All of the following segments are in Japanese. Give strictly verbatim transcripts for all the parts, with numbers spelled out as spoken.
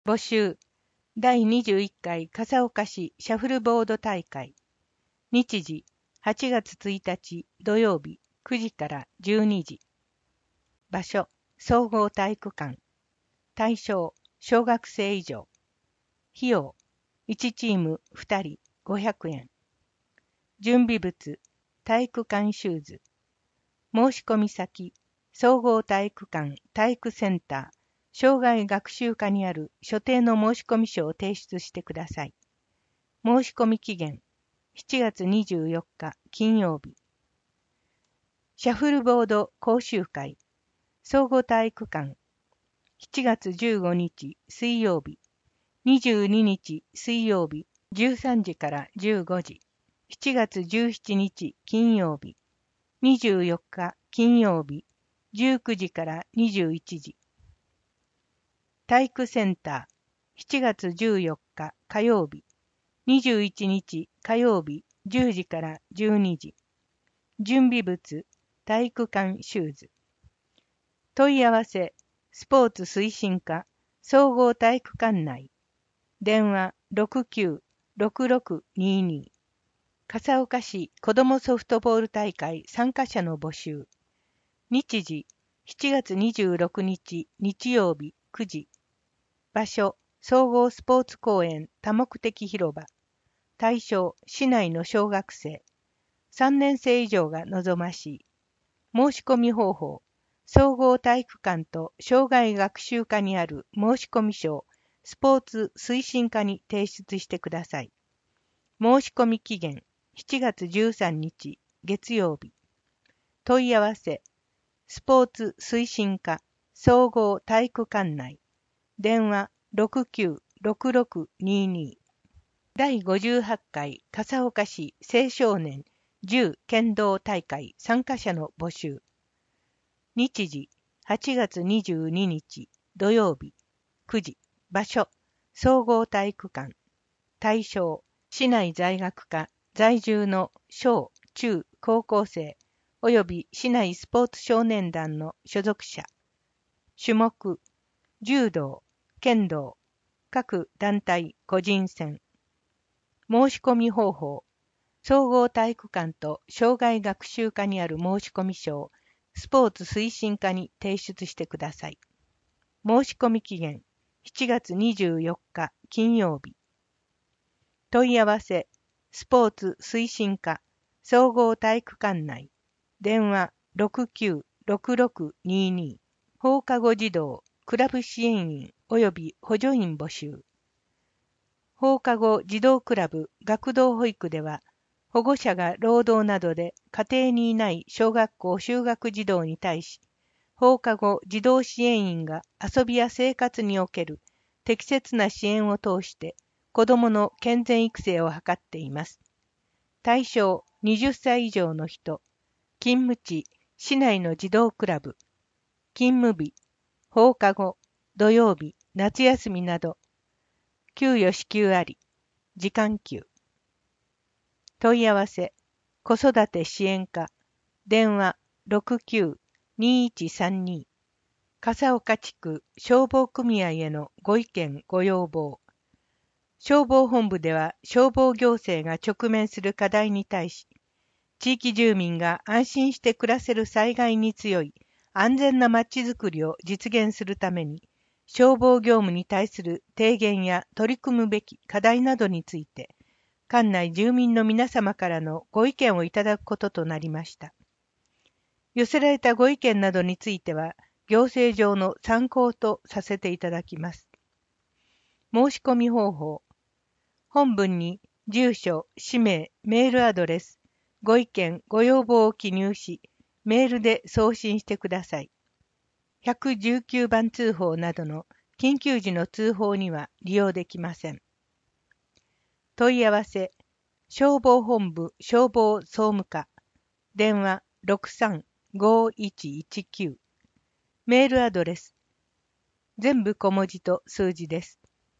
募集だいにじゅういっかい笠岡市シャフルボード大会。日時はちがつついたち土曜日くじからじゅうにじ。場所総合体育館。対象小学生以上。費用いちチームふたりごひゃくえん。準備物体育館シューズ。申し込み先総合体育館体育センター障害学習課にある所定の申込書を提出してください。申し込み期限しちがつにじゅうよっか金曜日。シャフルボード講習会総合体育館しちがつじゅうごにち水曜日、にじゅうににち水曜日じゅうさんじからじゅうごじ、しちがつじゅうしちにち金曜日、にじゅうよっか金曜日じゅうくじからにじゅういちじ。体育センターしちがつじゅうよっか火曜日、にじゅういちにち火曜日じゅうじからじゅうにじ。準備物体育館シューズ。問い合わせスポーツ推進課総合体育館内。電話 ろくきゅうろくろくにに。笠岡市子どもソフトボール大会参加者の募集。日時しちがつにじゅうろくにち日曜日くじ。場所総合スポーツ公園多目的広場。対象市内の小学生。さんねんせい以上が望ましい。申し込み方法総合体育館と障害学習課にある申込書をスポーツ推進課に提出してください。申し込み期限しちがつじゅうさんにち月曜日。問い合わせスポーツ推進課総合体育館内。電話 ろくきゅうろくろくにに。だいごじゅうはちかい笠岡市青少年銃剣道大会参加者の募集。日時はちがつにじゅうににち土曜日くじ。場所総合体育館。対象市内在学科在住の小中高校生及び市内スポーツ少年団の所属者。種目柔道剣道各団体個人戦。申し込み方法総合体育館と障害学習課にある申込書をスポーツ推進課に提出してください。申し込み期限しちがつにじゅうよっか金曜日。問い合わせスポーツ推進課総合体育館内。電話 ろくきゅうろくろくにに。放課後児童クラブ支援員及び補助員募集。放課後児童クラブ学童保育では、保護者が労働などで家庭にいない小学校就学児童に対し、放課後児童支援員が遊びや生活における適切な支援を通して子どもの健全育成を図っています。対象はたち以上の人、勤務地、市内の児童クラブ、勤務日、放課後、土曜日、夏休みなど、給与支給あり、時間給。問い合わせ、子育て支援課、電話 ろくきゅうにいちさんに。笠岡地区消防組合へのご意見ご要望。消防本部では消防行政が直面する課題に対し、地域住民が安心して暮らせる災害に強い安全なまちづくりを実現するために、消防業務に対する提言や取り組むべき課題などについて、管内住民の皆様からのご意見をいただくこととなりました。寄せられたご意見などについては、行政上の参考とさせていただきます。申し込み方法。本文に住所、氏名、メールアドレス、ご意見、ご要望を記入し、メールで送信してください。いちいちきゅうばん通報などの緊急時の通報には利用できません。問い合わせ、消防本部消防総務課、電話 ろくさんごいちいちきゅう、メールアドレス、全部小文字と数字です。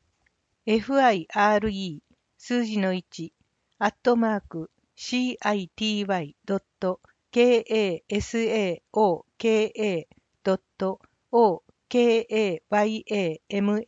ファイアールイー 数字のいち、アットマーク、シーアイティーワイドットケーエーエスエーオーケーエードットオーケーエーワイエーエムエー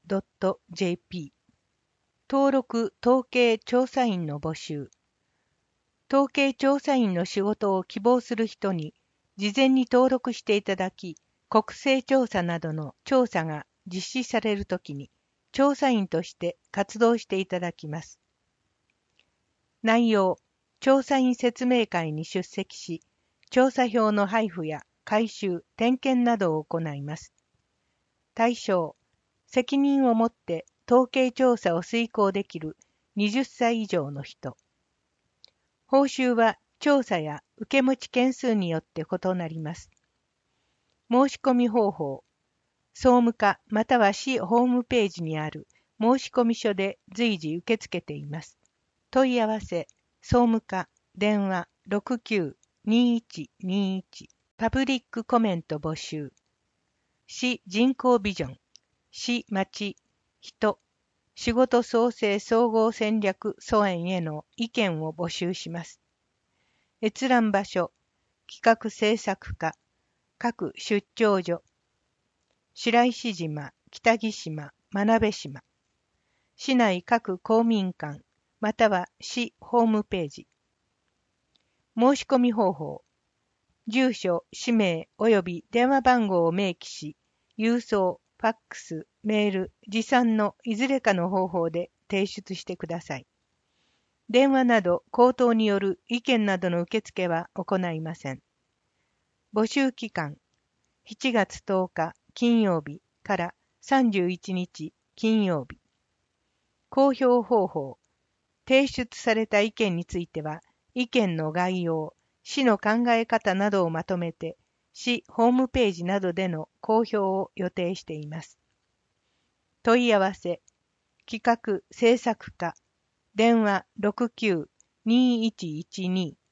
ドットジェーピー 登録統計調査員の募集。統計調査員の仕事を希望する人に事前に登録していただき、国勢調査などの調査が実施されるときに調査員として活動していただきます。内容、調査員説明会に出席し、調査票の配布や回収、点検などを行います。対象、責任を持って統計調査を遂行できるはたち以上の人。報酬は調査や受け持ち件数によって異なります。申し込み方法、総務課または市ホームページにある申込書で随時受け付けています。問い合わせ、総務課、電話 ろくきゅう にいちにいち、パブリックコメント募集。市人口ビジョン、市町、人、仕事創生総合戦略素案への意見を募集します。閲覧場所、企画制作課、各出張所、白石島、北木島、真鍋島、市内各公民館、または市ホームページ。申し込み方法、住所、氏名及び電話番号を明記し、郵送、ファックス、メール、持参のいずれかの方法で提出してください。電話など口頭による意見などの受付は行いません。募集期間、しちがつとおか金曜日からさんじゅういちにち金曜日。公表方法、提出された意見については、意見の概要、市の考え方などをまとめて、市ホームページなどでの公表を予定しています。問い合わせ、企画制作課、電話 ろくきゅう にいちいちに